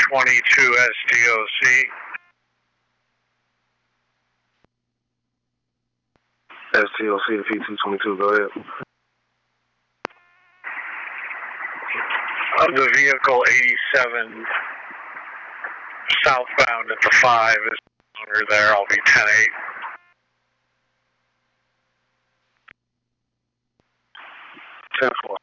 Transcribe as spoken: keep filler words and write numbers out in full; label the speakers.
Speaker 1: twenty-two S T O C.
Speaker 2: S T O C to P two twenty-two, go ahead.
Speaker 1: Of the vehicle eighty-seven southbound at the five is longer there. I'll be ten eight.
Speaker 2: ten four.